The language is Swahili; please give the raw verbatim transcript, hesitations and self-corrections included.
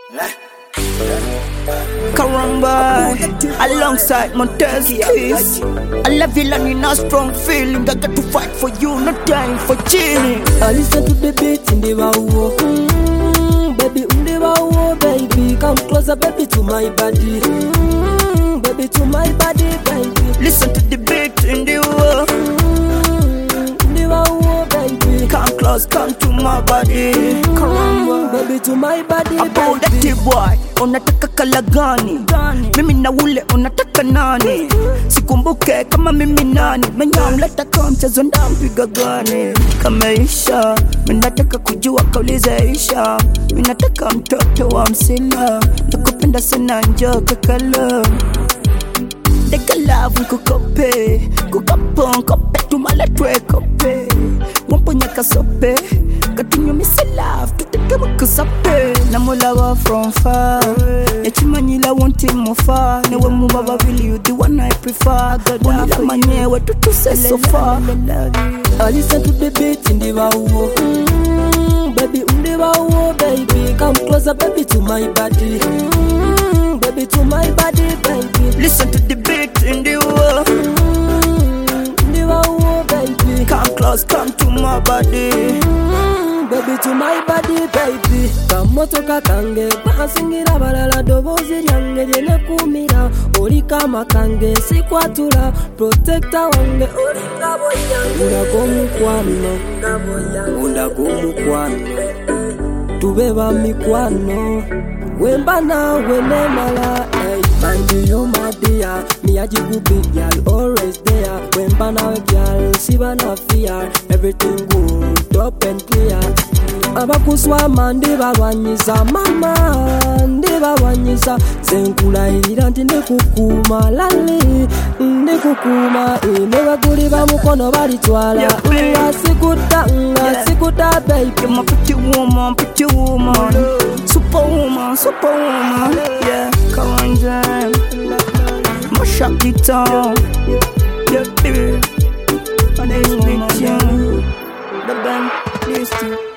Karamba, alongside Montez Keys. I love you and you know strong feeling. I got to fight for you, no time for chilling. I listen to the beat in the wow. Mm, baby, in the wow, baby. Come closer, baby, to my body. Mm, baby, to my body, baby. Listen to the beat in the wow. Mm, in the wow, baby. Come close, come to my body. Karamba, baby, to my body, about baby. that boy, unataka kala gani? Mimi na ule unataka nani? Sikumbuke kama mimi nani. Menyamleta kwa mchezo ndampiga gani? Kama Isha, mimi nataka kujua kauliza Isha. Mimi nataka mtoto wa msila. Nakupenda sana njoo kakala. Deka love kukope, kukapon kope tumala twe kope. Wamponya kasope, katinyo misi love tuteke mukusape. Namulawa from far, yachimanyila wanti mofa. Newe mubaba really you the one I prefer. Wanila manyewe tutuse so far. I listen to the beat in the wow. Mm, baby, in the wow, baby. Come closer, baby, to my body. Mm, baby, to my body, baby. Listen to the beat in the wow. Mm, in the wow, baby. Come close, come to my body. Mm, baby, to my body, baby. Kamotoka kange basingira balala dobozi lyange lyene kumira. Oli kama kange sikwatula protector wange oli ngabo yange. Undako mukwano, undako mukwano. Tubeba mikwano, wemba nawe nemala. Hey, baby, you my dear, me a jigu big girl, always there. Wemba nawe girl, siba na fear. Everything good, up and clear. Abakuswama ndibalwanyiza mama, ndibalwanyiza. Zenkulayirira nti ndikukuma lali, ndikukuma. Nebaguli bamukono balitwala. Nga sikuta, nga sikuta baby. You're my pretty woman, pretty woman. Superwoman, superwoman. Yeah, come on, jam. Mash up the town. Yeah, baby. And then woman, yeah. The band, listen.